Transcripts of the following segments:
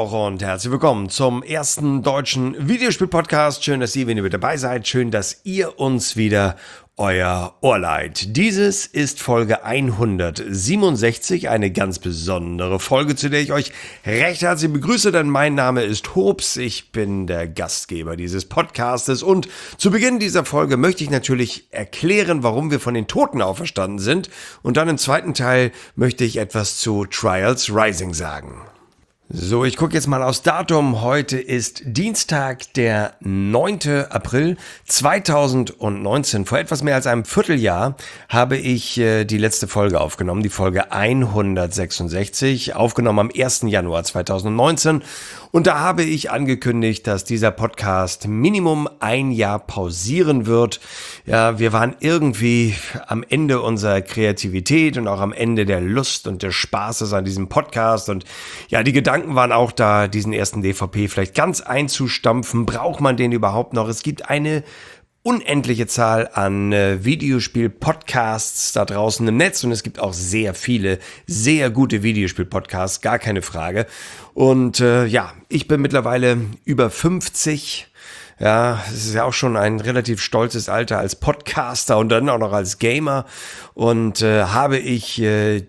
auch und herzlich willkommen zum ersten deutschen Videospiel-Podcast. Schön, dass ihr wieder dabei seid. Schön, dass ihr uns wieder euer Ohr leiht. Dieses ist Folge 167, eine ganz besondere Folge, zu der ich euch recht herzlich begrüße, denn mein Name ist Hobbs, ich bin der Gastgeber dieses Podcastes und zu Beginn dieser Folge möchte ich natürlich erklären, warum wir von den Toten auferstanden sind und dann im zweiten Teil möchte ich etwas zu Trials Rising sagen. So, ich gucke jetzt mal aufs Datum. Heute ist Dienstag, der 9. April 2019. Vor etwas mehr als einem Vierteljahr habe ich die letzte Folge aufgenommen, die Folge 166, aufgenommen am 1. Januar 2019. Und da habe ich angekündigt, dass dieser Podcast Minimum ein Jahr pausieren wird. Ja, wir waren irgendwie am Ende unserer Kreativität und auch am Ende der Lust und des Spaßes an diesem Podcast. Und ja, die Gedanken waren auch da, diesen ersten DVP vielleicht ganz einzustampfen. Braucht man den überhaupt noch? Es gibt eine unendliche Zahl an Videospiel-Podcasts da draußen im Netz und es gibt auch sehr viele, sehr gute Videospiel-Podcasts, gar keine Frage. Und ich bin mittlerweile über 50. Ja, es ist ja auch schon ein relativ stolzes Alter als Podcaster und dann auch noch als Gamer. Und habe ich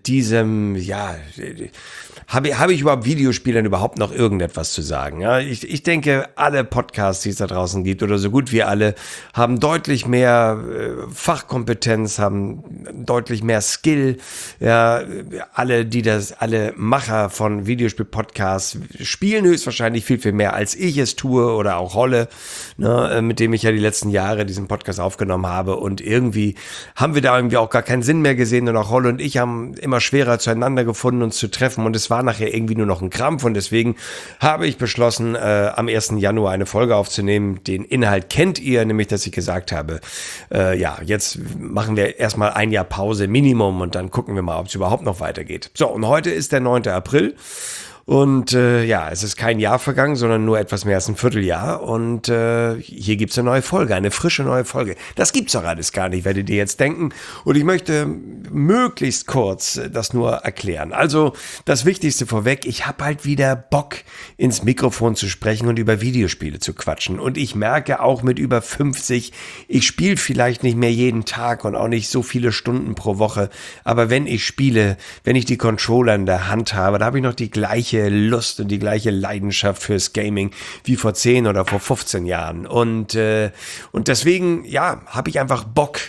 habe ich überhaupt Videospielern überhaupt noch irgendetwas zu sagen? Ja, ich denke, alle Podcasts, die es da draußen gibt, oder so gut wie alle, haben deutlich mehr Fachkompetenz, haben deutlich mehr Skill. Ja, alle Macher von Videospiel-Podcasts spielen höchstwahrscheinlich viel, viel mehr, als ich es tue, oder auch Holle, ne, mit dem ich ja die letzten Jahre diesen Podcast aufgenommen habe. Und irgendwie haben wir da irgendwie auch gar keinen Sinn mehr gesehen. Und auch Holle und ich haben immer schwerer zueinander gefunden, uns zu treffen. Und es war nachher irgendwie nur noch ein Krampf und deswegen habe ich beschlossen, am 1. Januar eine Folge aufzunehmen. Den Inhalt kennt ihr, nämlich, dass ich gesagt habe, jetzt machen wir erstmal ein Jahr Pause Minimum und dann gucken wir mal, ob es überhaupt noch weitergeht. So, und heute ist der 9. April. Und es ist kein Jahr vergangen, sondern nur etwas mehr als ein Vierteljahr. Und hier gibt's eine neue Folge, eine frische neue Folge. Das gibt's doch alles gar nicht, werdet ihr jetzt denken. Und ich möchte möglichst kurz das nur erklären. Also das Wichtigste vorweg, ich habe halt wieder Bock, ins Mikrofon zu sprechen und über Videospiele zu quatschen. Und ich merke auch mit über 50, ich spiele vielleicht nicht mehr jeden Tag und auch nicht so viele Stunden pro Woche. Aber wenn ich spiele, wenn ich die Controller in der Hand habe, da habe ich noch die gleiche Lust und die gleiche Leidenschaft fürs Gaming wie vor 10 oder vor 15 Jahren. Und deswegen, habe ich einfach Bock,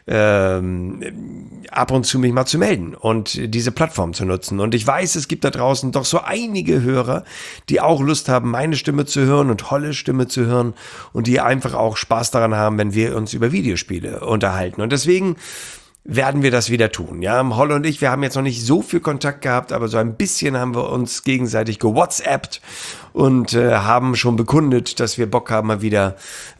ab und zu mich mal zu melden und diese Plattform zu nutzen. Und ich weiß, es gibt da draußen doch so einige Hörer, die auch Lust haben, meine Stimme zu hören und Holles Stimme zu hören und die einfach auch Spaß daran haben, wenn wir uns über Videospiele unterhalten. Und deswegen werden wir das wieder tun. Ja, Holle und ich, wir haben jetzt noch nicht so viel Kontakt gehabt, aber so ein bisschen haben wir uns gegenseitig gewhatsappt und haben schon bekundet, dass wir Bock haben, mal wieder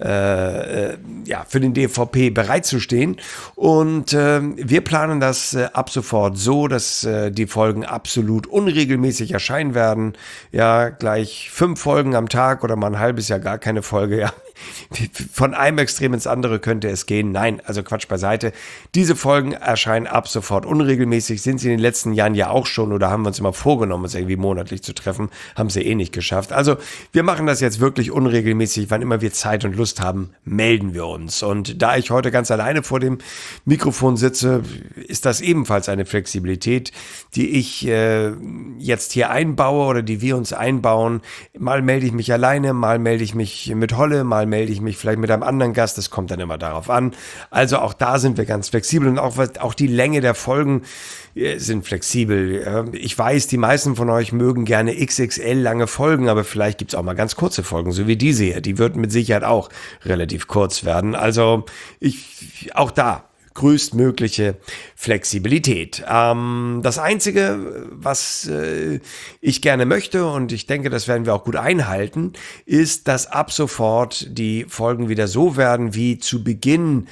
für den DVP bereitzustehen. Und wir planen das ab sofort so, dass die Folgen absolut unregelmäßig erscheinen werden. Ja, gleich 5 Folgen am Tag oder mal ein halbes Jahr gar keine Folge. Ja, von einem Extrem ins andere könnte es gehen. Nein, also Quatsch beiseite. Diese Folgen erscheinen ab sofort unregelmäßig. Sind sie in den letzten Jahren ja auch schon, oder haben wir uns immer vorgenommen, uns irgendwie monatlich zu treffen, haben sie nicht geschafft. Also wir machen das jetzt wirklich unregelmäßig. Wann immer wir Zeit und Lust haben, melden wir uns. Und da ich heute ganz alleine vor dem Mikrofon sitze, ist das ebenfalls eine Flexibilität, die ich jetzt hier einbaue oder die wir uns einbauen. Mal melde ich mich alleine, mal melde ich mich mit Holle, mal melde ich mich vielleicht mit einem anderen Gast. Das kommt dann immer darauf an. Also auch da sind wir ganz flexibel und auch die Länge der Folgen sind flexibel. Ich weiß, die meisten von euch mögen gerne XXL lange Folgen, aber vielleicht gibt's auch mal ganz kurze Folgen, so wie diese hier. Die wird mit Sicherheit auch relativ kurz werden. Also auch da größtmögliche Flexibilität. Das Einzige, was ich gerne möchte, und ich denke, das werden wir auch gut einhalten, ist, dass ab sofort die Folgen wieder so werden wie zu Beginn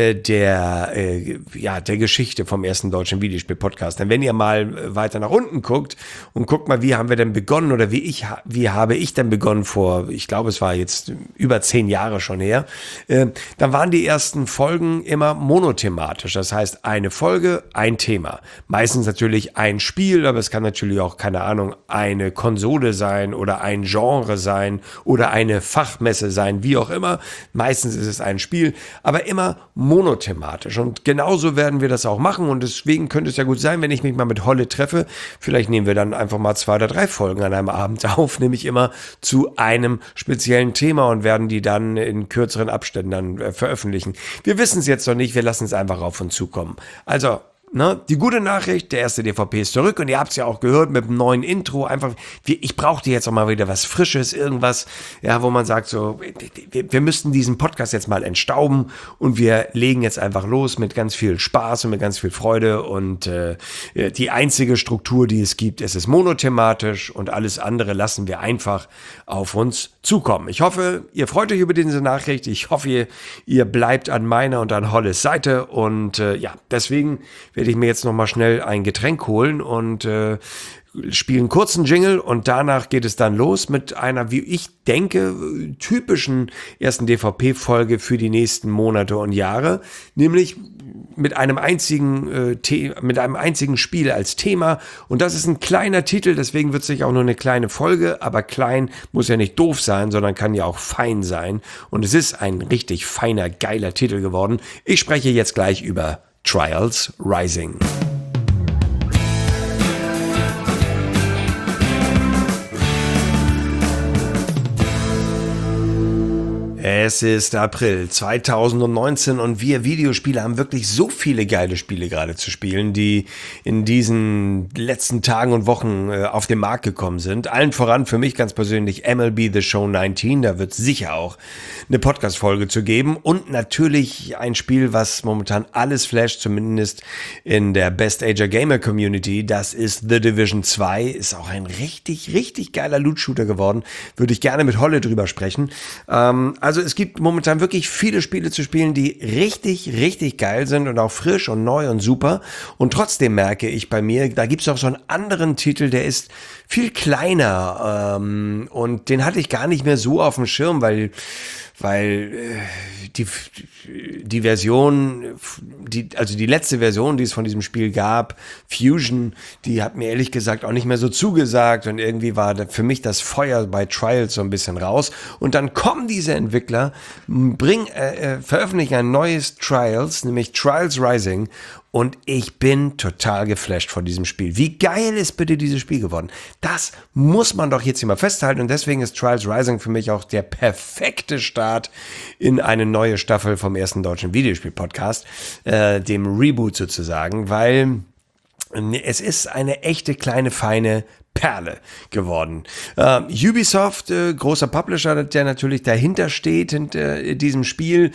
der Geschichte vom ersten deutschen Videospiel-Podcast. Denn wenn ihr mal weiter nach unten guckt und guckt mal, wie haben wir denn begonnen oder wie habe ich denn begonnen vor, ich glaube, es war jetzt über 10 Jahre schon her, dann waren die ersten Folgen immer monothematisch. monothematisch. Das heißt, eine Folge, ein Thema. Meistens natürlich ein Spiel, aber es kann natürlich auch, keine Ahnung, eine Konsole sein oder ein Genre sein oder eine Fachmesse sein, wie auch immer. Meistens ist es ein Spiel, aber immer monothematisch. Und genauso werden wir das auch machen. Und deswegen könnte es ja gut sein, wenn ich mich mal mit Holle treffe. Vielleicht nehmen wir dann einfach mal 2 oder 3 Folgen an einem Abend auf, nämlich immer zu einem speziellen Thema und werden die dann in kürzeren Abständen dann veröffentlichen. Wir wissen es jetzt noch nicht, wir lassen es einfach auf uns zukommen. Also, ne, die gute Nachricht, der erste DVP ist zurück und ihr habt es ja auch gehört mit dem neuen Intro. Einfach, ich brauchte jetzt auch mal wieder was Frisches, irgendwas, ja, wo man sagt so, wir müssten diesen Podcast jetzt mal entstauben und wir legen jetzt einfach los mit ganz viel Spaß und mit ganz viel Freude und die einzige Struktur, die es gibt, es ist monothematisch und alles andere lassen wir einfach auf uns zukommen. Ich hoffe, ihr freut euch über diese Nachricht. Ich hoffe, ihr bleibt an meiner und an Holles Seite und ja, deswegen werde ich mir jetzt noch mal schnell ein Getränk holen und spiele einen kurzen Jingle und danach geht es dann los mit einer, wie ich denke, typischen ersten DVP-Folge für die nächsten Monate und Jahre, nämlich mit einem einzigen Spiel als Thema und das ist ein kleiner Titel, deswegen wird es sich auch nur eine kleine Folge, aber klein muss ja nicht doof sein, sondern kann ja auch fein sein und es ist ein richtig feiner, geiler Titel geworden. Ich spreche jetzt gleich über Trials Rising. Es ist April 2019 und wir Videospieler haben wirklich so viele geile Spiele gerade zu spielen, die in diesen letzten Tagen und Wochen auf den Markt gekommen sind. Allen voran für mich ganz persönlich MLB The Show 19, da wird es sicher auch eine Podcast-Folge zu geben und natürlich ein Spiel, was momentan alles flasht, zumindest in der Best Ager Gamer Community, das ist The Division 2, ist auch ein richtig, richtig geiler Loot-Shooter geworden, würde ich gerne mit Holle drüber sprechen. Also es gibt momentan wirklich viele Spiele zu spielen, die richtig, richtig geil sind und auch frisch und neu und super. Und trotzdem merke ich bei mir, da gibt es auch so einen anderen Titel, der ist viel kleiner und den hatte ich gar nicht mehr so auf dem Schirm, weil die Version, also die letzte Version, die es von diesem Spiel gab, Fusion, die hat mir ehrlich gesagt auch nicht mehr so zugesagt und irgendwie war für mich das Feuer bei Trials so ein bisschen raus und dann kommen diese Entwickler, veröffentlichen ein neues Trials, nämlich Trials Rising und ich bin total geflasht von diesem Spiel. Wie geil ist bitte dieses Spiel geworden? Das muss man doch jetzt hier mal festhalten und deswegen ist Trials Rising für mich auch der perfekte Start in eine neue Staffel vom ersten deutschen Videospiel-Podcast, dem Reboot sozusagen, weil es ist eine echte kleine, feine Perle geworden. Ubisoft, großer Publisher, der natürlich dahinter steht, hinter diesem Spiel,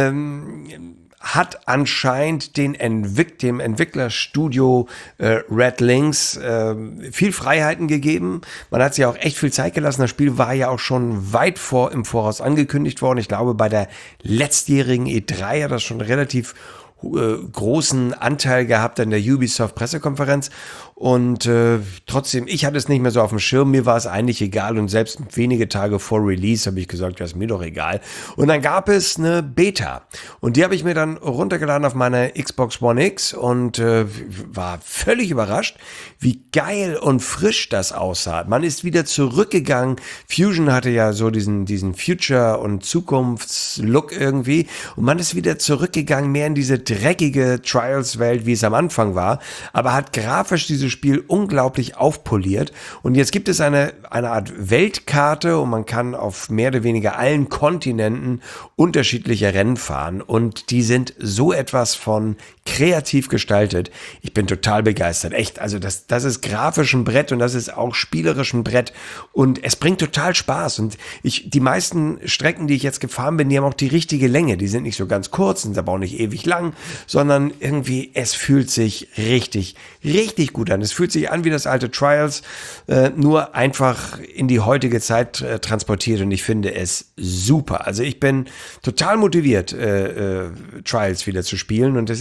hat anscheinend dem Entwicklerstudio Red Links viel Freiheiten gegeben. Man hat sich auch echt viel Zeit gelassen. Das Spiel war ja auch schon weit im Voraus angekündigt worden. Ich glaube, bei der letztjährigen E3 hat das schon relativ großen Anteil gehabt an der Ubisoft-Pressekonferenz und trotzdem, ich hatte es nicht mehr so auf dem Schirm, mir war es eigentlich egal und selbst wenige Tage vor Release habe ich gesagt, das ist mir doch egal. Und dann gab es eine Beta und die habe ich mir dann runtergeladen auf meiner Xbox One X und war völlig überrascht, wie geil und frisch das aussah. Man ist wieder zurückgegangen. Fusion hatte ja so diesen Future- und Zukunftslook irgendwie und man ist wieder zurückgegangen, mehr in diese dreckige Trials-Welt, wie es am Anfang war, aber hat grafisch dieses Spiel unglaublich aufpoliert und jetzt gibt es eine Art Weltkarte und man kann auf mehr oder weniger allen Kontinenten unterschiedliche Rennen fahren und die sind so etwas von kreativ gestaltet. Ich bin total begeistert. Echt, also das ist grafisch ein Brett und das ist auch spielerisch ein Brett und es bringt total Spaß und die meisten Strecken, die ich jetzt gefahren bin, die haben auch die richtige Länge. Die sind nicht so ganz kurz, sind aber auch nicht ewig lang, sondern irgendwie, es fühlt sich richtig, richtig gut an. Es fühlt sich an wie das alte Trials, nur einfach in die heutige Zeit transportiert und ich finde es super. Also ich bin total motiviert, Trials wieder zu spielen und es ist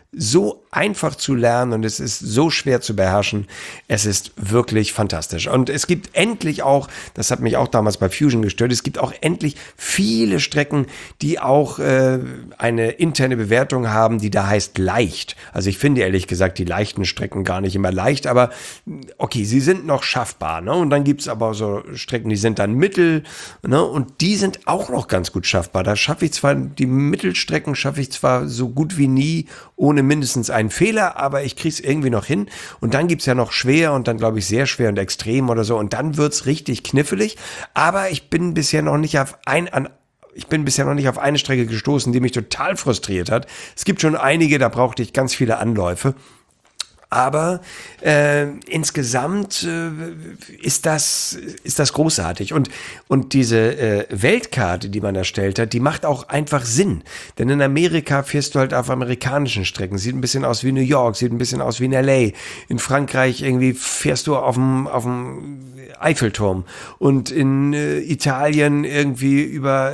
so einfach zu lernen und es ist so schwer zu beherrschen. Es ist wirklich fantastisch. Und es gibt endlich auch, das hat mich auch damals bei Fusion gestört, es gibt auch endlich viele Strecken, die auch eine interne Bewertung haben, die da heißt leicht. Also ich finde ehrlich gesagt die leichten Strecken gar nicht immer leicht, aber okay, sie sind noch schaffbar. Ne? Und dann gibt's aber so Strecken, die sind dann mittel, ne? Und die sind auch noch ganz gut schaffbar. Da schaffe ich zwar, die Mittelstrecken schaffe ich zwar so gut wie nie ohne mindestens einen Fehler, aber ich kriege es irgendwie noch hin. Und dann gibt's ja noch schwer und dann glaube ich sehr schwer und extrem oder so. Und dann wird's richtig knifflig. Aber ich bin bisher noch nicht auf eine Strecke gestoßen, die mich total frustriert hat. Es gibt schon einige, da brauchte ich ganz viele Anläufe. Aber insgesamt ist das großartig. Und diese Weltkarte, die man erstellt hat, die macht auch einfach Sinn. Denn in Amerika fährst du halt auf amerikanischen Strecken. Sieht ein bisschen aus wie New York, sieht ein bisschen aus wie in LA. In Frankreich irgendwie fährst du auf dem Eiffelturm. Und in Italien irgendwie über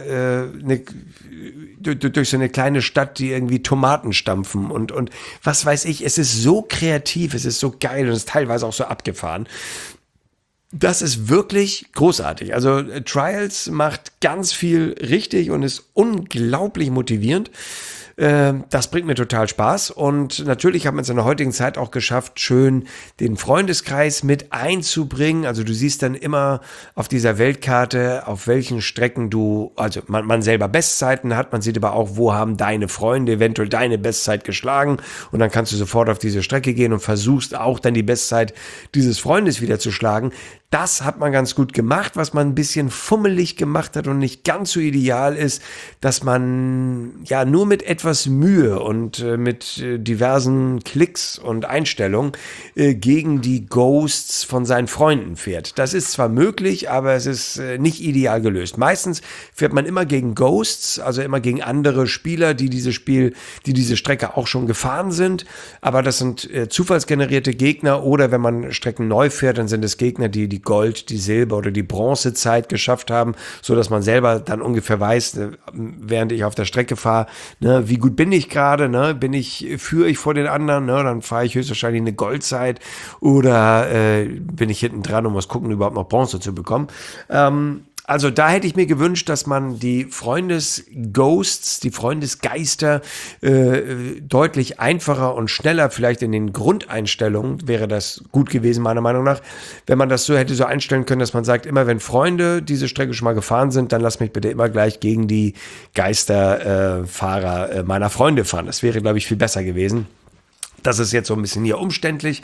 durch so eine kleine Stadt, die irgendwie Tomaten stampfen und was weiß ich. Es ist so kreativ, es ist so geil und es ist teilweise auch so abgefahren. Das ist wirklich großartig. Also Trials macht ganz viel richtig und ist unglaublich motivierend. Das bringt mir total Spaß und natürlich haben wir es in der heutigen Zeit auch geschafft, schön den Freundeskreis mit einzubringen. Also du siehst dann immer auf dieser Weltkarte, auf welchen Strecken also man selber Bestzeiten hat, man sieht aber auch, wo haben deine Freunde eventuell deine Bestzeit geschlagen und dann kannst du sofort auf diese Strecke gehen und versuchst auch dann die Bestzeit dieses Freundes wieder zu schlagen. Das hat man ganz gut gemacht. Was man ein bisschen fummelig gemacht hat und nicht ganz so ideal ist, dass man ja nur mit etwas Mühe und mit diversen Klicks und Einstellungen gegen die Ghosts von seinen Freunden fährt. Das ist zwar möglich, aber es ist nicht ideal gelöst. Meistens fährt man immer gegen Ghosts, also immer gegen andere Spieler, die diese Strecke auch schon gefahren sind. Aber das sind zufallsgenerierte Gegner oder wenn man Strecken neu fährt, dann sind es Gegner, die Gold-, die Silber- oder die Bronzezeit geschafft haben, so dass man selber dann ungefähr weiß, während ich auf der Strecke fahre, ne, wie gut bin ich gerade, ne, führe ich vor den anderen, ne, dann fahre ich höchstwahrscheinlich eine Goldzeit oder bin ich hinten dran und muss gucken, überhaupt noch Bronze zu bekommen. Also da hätte ich mir gewünscht, dass man die Freundesghosts, die Freundesgeister deutlich einfacher und schneller, vielleicht in den Grundeinstellungen wäre das gut gewesen, meiner Meinung nach, wenn man das so hätte so einstellen können, dass man sagt, immer wenn Freunde diese Strecke schon mal gefahren sind, dann lass mich bitte immer gleich gegen die Geisterfahrer meiner Freunde fahren. Das wäre, glaube ich, viel besser gewesen. Das ist jetzt so ein bisschen hier umständlich,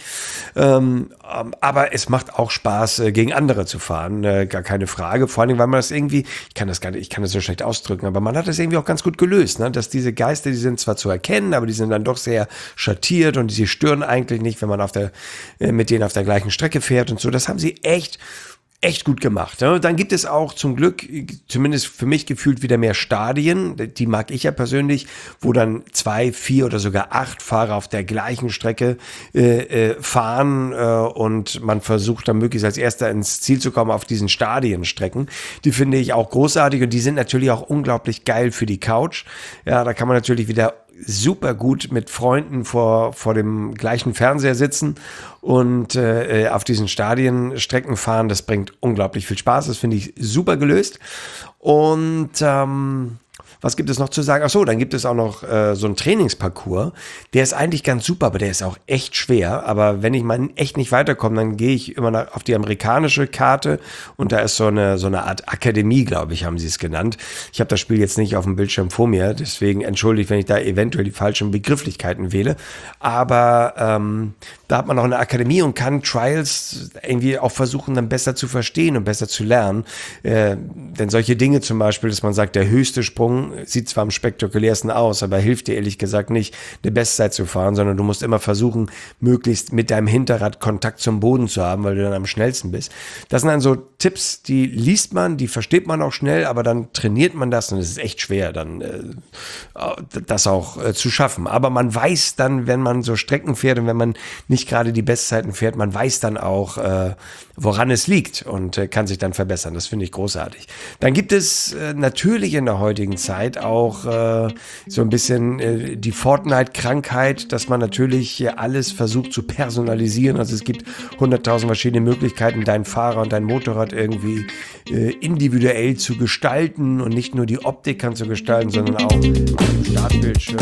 aber es macht auch Spaß, gegen andere zu fahren, gar keine Frage. Vor allem, weil man das irgendwie, ich kann das so schlecht ausdrücken, aber man hat das irgendwie auch ganz gut gelöst, ne? Dass diese Geister, die sind zwar zu erkennen, aber die sind dann doch sehr schattiert und sie stören eigentlich nicht, wenn man mit denen auf der gleichen Strecke fährt und so. Das haben sie echt gut gemacht. Ne? Dann gibt es auch zum Glück, zumindest für mich gefühlt, wieder mehr Stadien. Die mag ich ja persönlich, wo dann 2, 4 oder sogar 8 Fahrer auf der gleichen Strecke fahren und man versucht dann möglichst als Erster ins Ziel zu kommen auf diesen Stadienstrecken. Die finde ich auch großartig und die sind natürlich auch unglaublich geil für die Couch. Ja, da kann man natürlich wieder super gut mit Freunden vor dem gleichen Fernseher sitzen und auf diesen Stadienstrecken fahren. Das bringt unglaublich viel Spaß. Das finde ich super gelöst. Und was gibt es noch zu sagen? Ach so, dann gibt es auch noch so einen Trainingsparcours. Der ist eigentlich ganz super, aber der ist auch echt schwer. Aber wenn ich mal echt nicht weiterkomme, dann gehe ich immer auf die amerikanische Karte und da ist so eine Art Akademie, glaube ich, haben sie es genannt. Ich habe das Spiel jetzt nicht auf dem Bildschirm vor mir, deswegen entschuldigt, wenn ich da eventuell die falschen Begrifflichkeiten wähle. Aber da hat man auch eine Akademie und kann Trials irgendwie auch versuchen, dann besser zu verstehen und besser zu lernen. Denn solche Dinge zum Beispiel, dass man sagt, der höchste Sprung sieht zwar am spektakulärsten aus, aber hilft dir ehrlich gesagt nicht, eine Bestzeit zu fahren, sondern du musst immer versuchen, möglichst mit deinem Hinterrad Kontakt zum Boden zu haben, weil du dann am schnellsten bist. Das sind dann so Tipps, die liest man, die versteht man auch schnell, aber dann trainiert man das und es ist echt schwer, dann das auch zu schaffen. Aber man weiß dann, wenn man so Strecken fährt und wenn man nicht gerade die Bestzeiten fährt, man weiß dann auch, woran es liegt und kann sich dann verbessern. Das finde ich großartig. Dann gibt es natürlich in der heutigen Zeit auch so ein bisschen die Fortnite-Krankheit, dass man natürlich hier alles versucht zu personalisieren. Also es gibt 100.000 verschiedene Möglichkeiten, dein Fahrer und dein Motorrad irgendwie individuell zu gestalten und nicht nur die Optik kann zu gestalten, sondern auch den Startbildschirm,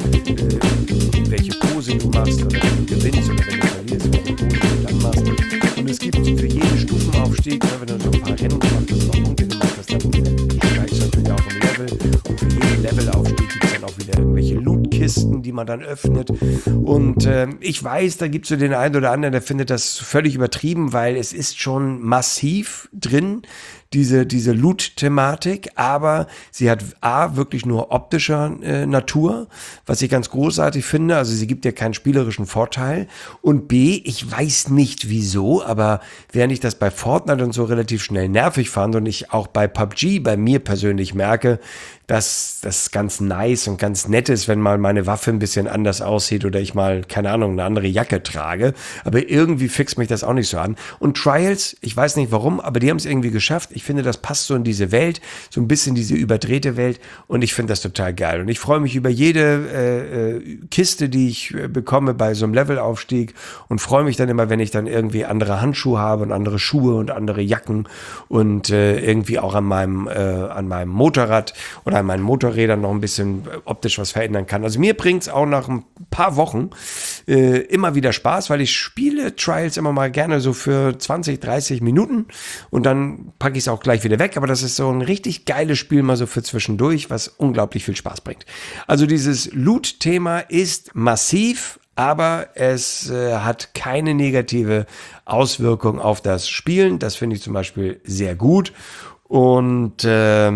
welche Pose du machst oder wenn du gewinnst oder wenn du verlierst, welche Pose du dann machst. Und es gibt für jeden Stufenaufstieg, wenn du so ein paar Rennen gemacht hast, noch Punkte gemacht hast, dann steigst du natürlich auch im Level. Und für jeden Levelaufstieg gibt es dann auch wieder irgendwelche Lootkisten, die man dann öffnet. Und ich weiß, da gibt es so den einen oder anderen, der findet das völlig übertrieben, weil es ist schon massiv drin, diese Loot-Thematik, aber sie hat A, wirklich nur optischer Natur, was ich ganz großartig finde, also sie gibt dir keinen spielerischen Vorteil und B, ich weiß nicht wieso, aber während ich das bei Fortnite und so relativ schnell nervig fand und ich auch bei PUBG bei mir persönlich merke, dass das ganz nice und ganz nett ist, wenn mal meine Waffe ein bisschen anders aussieht oder ich mal, keine Ahnung, eine andere Jacke trage. Aber irgendwie fixt mich das auch nicht so an. Und Trials, ich weiß nicht warum, aber die haben es irgendwie geschafft. Ich finde, das passt so in diese Welt, so ein bisschen diese überdrehte Welt und ich finde das total geil. Und ich freue mich über jede Kiste, die ich bekomme bei so einem Levelaufstieg und freue mich dann immer, wenn ich dann irgendwie andere Handschuhe habe und andere Schuhe und andere Jacken und irgendwie auch an meinem Motorrad oder an meinen Motorrädern noch ein bisschen optisch was verändern kann. Also mir bringt es auch nach ein paar Wochen immer wieder Spaß, weil ich spiele Trials immer mal gerne so für 20, 30 Minuten und dann packe ich es auch gleich wieder weg. Aber das ist so ein richtig geiles Spiel mal so für zwischendurch, was unglaublich viel Spaß bringt. Also dieses Loot-Thema ist massiv, aber es hat keine negative Auswirkung auf das Spielen. Das finde ich zum Beispiel sehr gut. Und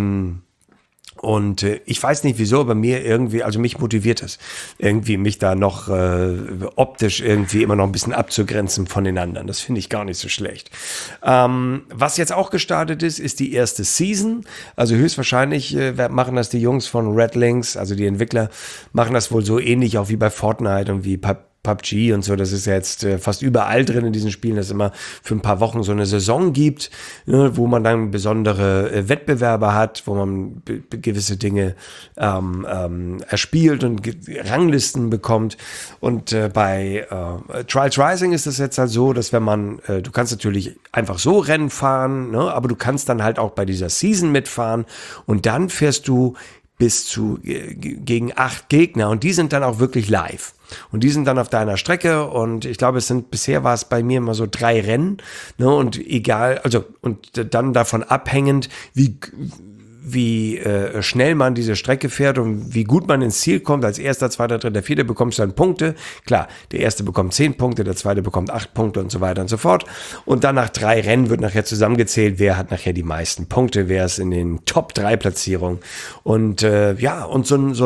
ich weiß nicht wieso, aber mir irgendwie, also mich motiviert es, irgendwie mich da noch optisch irgendwie immer noch ein bisschen abzugrenzen von den anderen. Das finde ich gar nicht so schlecht. Was jetzt auch gestartet ist die erste Season. Also höchstwahrscheinlich machen das die Jungs von Red Links, also die Entwickler, machen das wohl so ähnlich auch wie bei Fortnite und wie PUBG und so, das ist ja jetzt fast überall drin in diesen Spielen, dass es immer für ein paar Wochen so eine Saison gibt, ne, wo man dann besondere Wettbewerbe hat, wo man gewisse Dinge erspielt und Ranglisten bekommt. Und bei Trials Rising ist das jetzt halt so, dass wenn man, du kannst natürlich einfach so Rennen fahren, ne, aber du kannst dann halt auch bei dieser Season mitfahren und dann fährst du bis zu gegen 8 Gegner und die sind dann auch wirklich live. Und die sind dann auf deiner Strecke und ich glaube, bisher war es bei mir immer so 3 Rennen, ne, und egal, also, und dann davon abhängend, wie schnell man diese Strecke fährt und wie gut man ins Ziel kommt. Als erster, zweiter, dritter, vierter bekommst du dann Punkte. Klar, der erste bekommt 10 Punkte, der zweite bekommt 8 Punkte und so weiter und so fort. Und dann nach 3 Rennen wird nachher zusammengezählt, wer hat nachher die meisten Punkte, wer ist in den Top 3 Platzierungen. Und und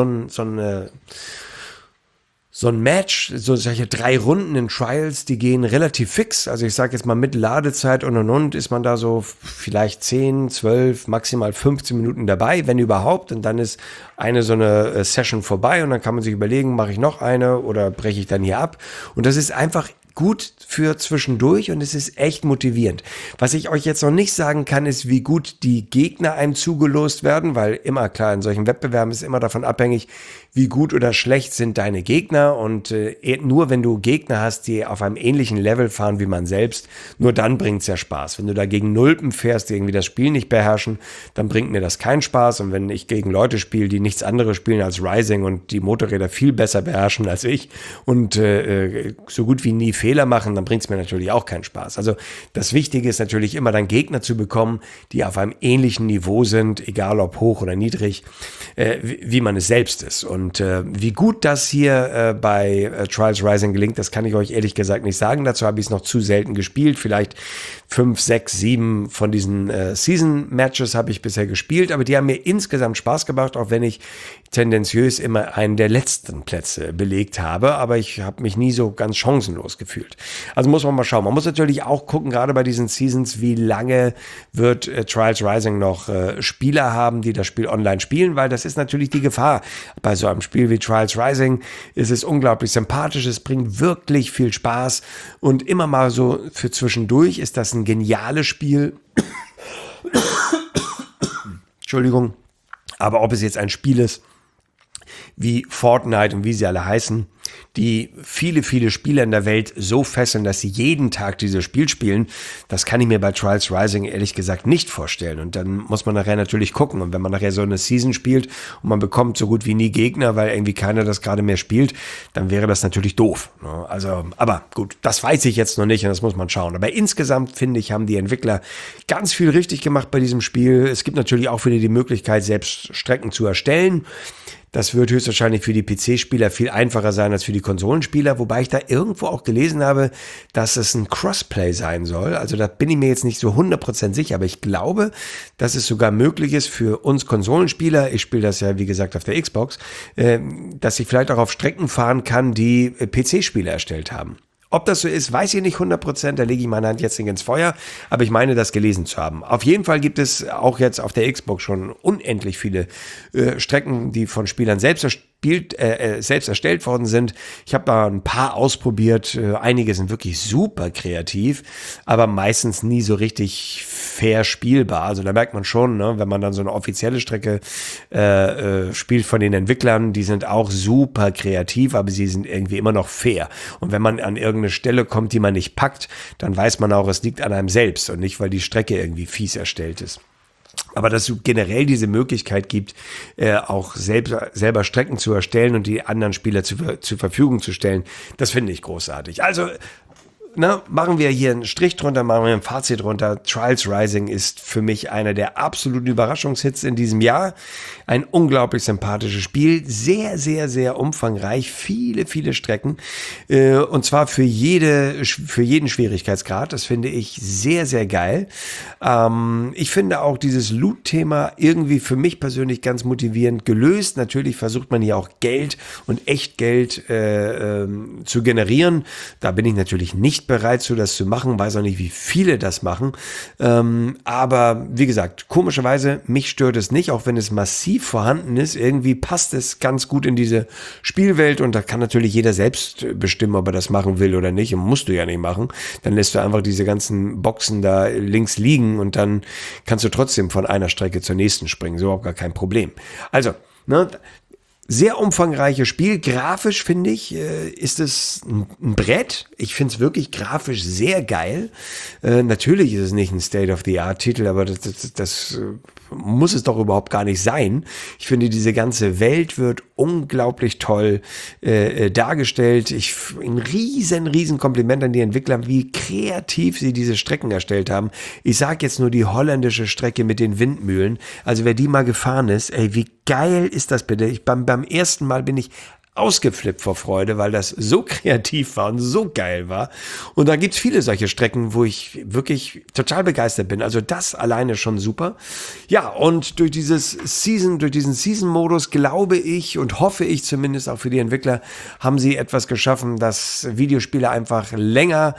so ein Match, so solche 3 Runden in Trials, die gehen relativ fix. Also ich sage jetzt mal mit Ladezeit und ist man da so vielleicht 10, 12, maximal 15 Minuten dabei, wenn überhaupt. Und dann ist so eine Session vorbei und dann kann man sich überlegen, mache ich noch eine oder breche ich dann hier ab. Und das ist einfach gut für zwischendurch und es ist echt motivierend. Was ich euch jetzt noch nicht sagen kann, ist, wie gut die Gegner einem zugelost werden, weil immer klar, in solchen Wettbewerben ist immer davon abhängig, wie gut oder schlecht sind deine Gegner und nur wenn du Gegner hast, die auf einem ähnlichen Level fahren wie man selbst, nur dann bringt's ja Spaß. Wenn du da gegen Nulpen fährst, die irgendwie das Spiel nicht beherrschen, dann bringt mir das keinen Spaß und wenn ich gegen Leute spiele, die nichts anderes spielen als Rising und die Motorräder viel besser beherrschen als ich und so gut wie nie Fehler machen, dann bringt's mir natürlich auch keinen Spaß. Also das Wichtige ist natürlich immer dann Gegner zu bekommen, die auf einem ähnlichen Niveau sind, egal ob hoch oder niedrig, wie man es selbst ist. Und wie gut das hier bei Trials Rising gelingt, das kann ich euch ehrlich gesagt nicht sagen. Dazu habe ich es noch zu selten gespielt. Vielleicht 5, 6, 7 von diesen Season-Matches habe ich bisher gespielt, aber die haben mir insgesamt Spaß gemacht, auch wenn ich tendenziös immer einen der letzten Plätze belegt habe, aber ich habe mich nie so ganz chancenlos gefühlt. gefühlt. Also muss man mal schauen. Man muss natürlich auch gucken, gerade bei diesen Seasons, wie lange wird Trials Rising noch Spieler haben, die das Spiel online spielen, weil das ist natürlich die Gefahr. Bei so einem Spiel wie Trials Rising ist es unglaublich sympathisch, es bringt wirklich viel Spaß und immer mal so für zwischendurch ist das ein geniales Spiel. Entschuldigung. Aber ob es jetzt ein Spiel ist wie Fortnite und wie sie alle heißen, die viele, viele Spieler in der Welt so fesseln, dass sie jeden Tag dieses Spiel spielen, das kann ich mir bei Trials Rising ehrlich gesagt nicht vorstellen. Und dann muss man nachher natürlich gucken. Und wenn man nachher so eine Season spielt und man bekommt so gut wie nie Gegner, weil irgendwie keiner das gerade mehr spielt, dann wäre das natürlich doof. Also, aber gut, das weiß ich jetzt noch nicht und das muss man schauen. Aber insgesamt, finde ich, haben die Entwickler ganz viel richtig gemacht bei diesem Spiel. Es gibt natürlich auch wieder die Möglichkeit, selbst Strecken zu erstellen. Das wird höchstwahrscheinlich für die PC-Spieler viel einfacher sein als für die Konsolenspieler, wobei ich da irgendwo auch gelesen habe, dass es ein Crossplay sein soll. Also da bin ich mir jetzt nicht so 100% sicher, aber ich glaube, dass es sogar möglich ist für uns Konsolenspieler, ich spiele das ja wie gesagt auf der Xbox, dass ich vielleicht auch auf Strecken fahren kann, die PC-Spieler erstellt haben. Ob das so ist, weiß ich nicht 100%, da lege ich meine Hand jetzt nicht ins Feuer, aber ich meine, das gelesen zu haben. Auf jeden Fall gibt es auch jetzt auf der Xbox schon unendlich viele Strecken, die von Spielern selbst erstellt worden sind. Ich habe da ein paar ausprobiert, einige sind wirklich super kreativ, aber meistens nie so richtig fair spielbar. Also da merkt man schon, ne, wenn man dann so eine offizielle Strecke spielt von den Entwicklern, die sind auch super kreativ, aber sie sind irgendwie immer noch fair. Und wenn man an irgendeine Stelle kommt, die man nicht packt, dann weiß man auch, es liegt an einem selbst und nicht, weil die Strecke irgendwie fies erstellt ist. Aber dass es generell diese Möglichkeit gibt, auch selber Strecken zu erstellen und die anderen Spieler zur Verfügung zu stellen, das finde ich großartig. Also machen wir hier einen Strich drunter, machen wir ein Fazit drunter. Trials Rising ist für mich einer der absoluten Überraschungshits in diesem Jahr. Ein unglaublich sympathisches Spiel, sehr, sehr, sehr umfangreich, viele, viele Strecken und zwar für jeden Schwierigkeitsgrad. Das finde ich sehr, sehr geil. Ich finde auch dieses Loot-Thema irgendwie für mich persönlich ganz motivierend gelöst. Natürlich versucht man hier auch Geld und Echtgeld zu generieren. Da bin ich natürlich nicht bereit zu, das zu machen, weiß auch nicht, wie viele das machen, aber wie gesagt, komischerweise, mich stört es nicht, auch wenn es massiv vorhanden ist, irgendwie passt es ganz gut in diese Spielwelt und da kann natürlich jeder selbst bestimmen, ob er das machen will oder nicht und musst du ja nicht machen, dann lässt du einfach diese ganzen Boxen da links liegen und dann kannst du trotzdem von einer Strecke zur nächsten springen, so überhaupt gar kein Problem. Also, sehr umfangreiches Spiel. Grafisch, finde ich, ist es ein Brett. Ich finde es wirklich grafisch sehr geil. Natürlich ist es nicht ein State-of-the-Art-Titel, aber das muss es doch überhaupt gar nicht sein. Ich finde, diese ganze Welt wird unglaublich toll dargestellt. Ein riesen Kompliment an die Entwickler, wie kreativ sie diese Strecken erstellt haben. Ich sage jetzt nur die holländische Strecke mit den Windmühlen. Also wer die mal gefahren ist, ey, wie geil ist das bitte? Beim ersten Mal bin ich ausgeflippt vor Freude, weil das so kreativ war und so geil war. Und da gibt's viele solche Strecken, wo ich wirklich total begeistert bin. Also das alleine schon super. Ja, und durch diesen Season-Modus glaube ich und hoffe ich zumindest auch für die Entwickler, haben sie etwas geschaffen, das Videospiele einfach länger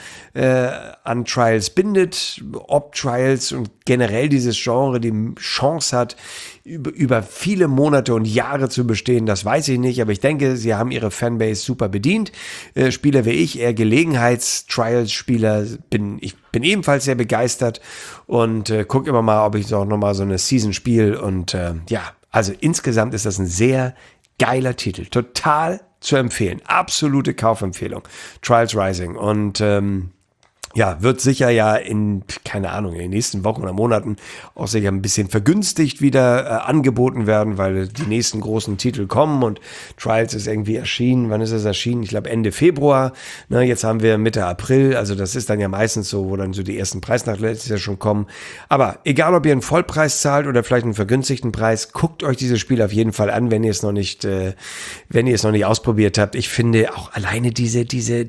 an Trials bindet. Ob Trials und generell dieses Genre die Chance hat, über viele Monate und Jahre zu bestehen, das weiß ich nicht, aber ich denke, sie haben ihre Fanbase super bedient. Spieler wie ich, eher Gelegenheits-Trials-Spieler, ich bin ebenfalls sehr begeistert und gucke immer mal, ob ich auch nochmal so eine Season spiele und also insgesamt ist das ein sehr geiler Titel, total zu empfehlen, absolute Kaufempfehlung, Trials Rising und wird sicher ja in den nächsten Wochen oder Monaten auch sicher ein bisschen vergünstigt wieder angeboten werden, weil die nächsten großen Titel kommen und Trials ist irgendwie erschienen. Wann ist es erschienen? Ich glaube Ende Februar. Jetzt haben wir Mitte April, also das ist dann ja meistens so, wo dann so die ersten Preisnachlässe schon kommen. Aber egal, ob ihr einen Vollpreis zahlt oder vielleicht einen vergünstigten Preis, guckt euch dieses Spiel auf jeden Fall an, wenn ihr es noch nicht ausprobiert habt. Ich finde auch alleine diese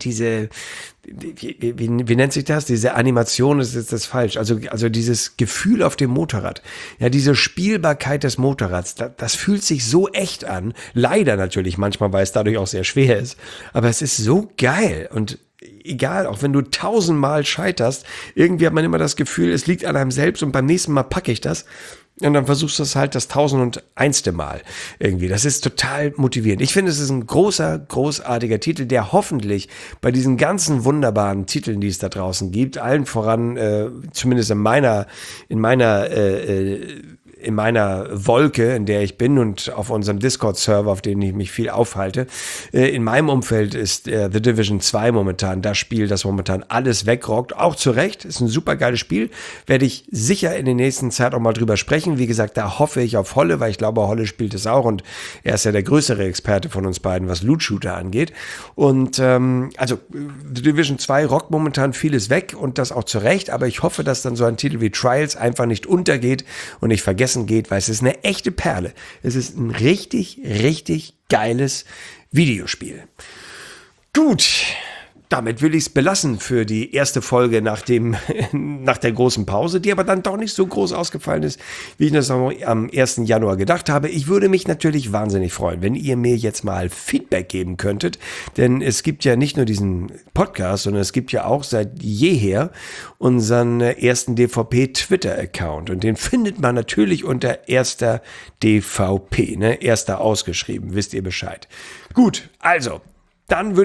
wie nennt sich das? Diese Animation ist das falsch. Also dieses Gefühl auf dem Motorrad. Ja, diese Spielbarkeit des Motorrads, das fühlt sich so echt an. Leider natürlich manchmal, weil es dadurch auch sehr schwer ist. Aber es ist so geil. Und egal, auch wenn du 1000-mal scheiterst, irgendwie hat man immer das Gefühl, es liegt an einem selbst und beim nächsten Mal packe ich das. Und dann versuchst du es halt das 1001. Mal irgendwie. Das ist total motivierend. Ich finde, es ist ein großartiger Titel, der hoffentlich bei diesen ganzen wunderbaren Titeln, die es da draußen gibt, allen voran, zumindest in meiner Wolke, in der ich bin und auf unserem Discord-Server, auf dem ich mich viel aufhalte. In meinem Umfeld ist The Division 2 momentan das Spiel, das momentan alles wegrockt. Auch zu Recht, ist ein super geiles Spiel. Werde ich sicher in der nächsten Zeit auch mal drüber sprechen. Wie gesagt, da hoffe ich auf Holle, weil ich glaube, Holle spielt es auch und er ist ja der größere Experte von uns beiden, was Loot-Shooter angeht. Und also The Division 2 rockt momentan vieles weg und das auch zu Recht, aber ich hoffe, dass dann so ein Titel wie Trials einfach nicht untergeht und nicht vergessen geht, weil es ist eine echte Perle. Es ist ein richtig geiles Videospiel. Gut, damit will ich es belassen für die erste Folge nach der großen Pause, die aber dann doch nicht so groß ausgefallen ist, wie ich das am 1. Januar gedacht habe. Ich würde mich natürlich wahnsinnig freuen, wenn ihr mir jetzt mal Feedback geben könntet, denn es gibt ja nicht nur diesen Podcast, sondern es gibt ja auch seit jeher unseren ersten DVP-Twitter-Account und den findet man natürlich unter erster DVP, ne? Erster ausgeschrieben, wisst ihr Bescheid. Gut, also dann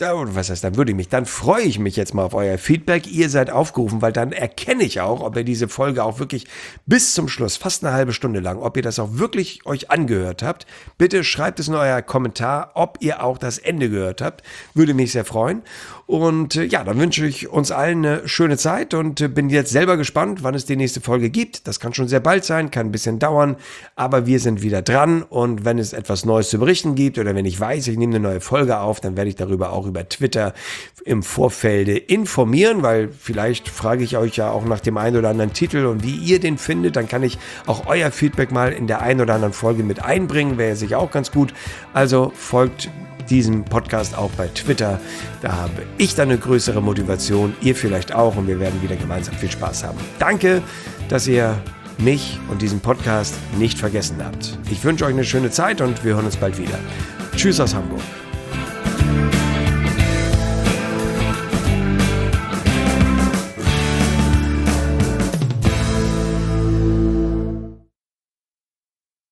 freue ich mich jetzt mal auf euer Feedback. Ihr seid aufgerufen, weil dann erkenne ich auch, ob ihr diese Folge auch wirklich bis zum Schluss, fast eine halbe Stunde lang, ob ihr das auch wirklich euch angehört habt. Bitte schreibt es in euer Kommentar, ob ihr auch das Ende gehört habt. Würde mich sehr freuen. Und ja, dann wünsche ich uns allen eine schöne Zeit und bin jetzt selber gespannt, wann es die nächste Folge gibt. Das kann schon sehr bald sein, kann ein bisschen dauern, aber wir sind wieder dran und wenn es etwas Neues zu berichten gibt oder wenn ich weiß, ich nehme eine neue Folge auf, dann werde ich darüber auch über Twitter im Vorfelde informieren, weil vielleicht frage ich euch ja auch nach dem einen oder anderen Titel und wie ihr den findet, dann kann ich auch euer Feedback mal in der einen oder anderen Folge mit einbringen, wäre sicher auch ganz gut. Also folgt diesem Podcast auch bei Twitter. Da habe ich dann eine größere Motivation, ihr vielleicht auch und wir werden wieder gemeinsam viel Spaß haben. Danke, dass ihr mich und diesen Podcast nicht vergessen habt. Ich wünsche euch eine schöne Zeit und wir hören uns bald wieder. Tschüss aus Hamburg.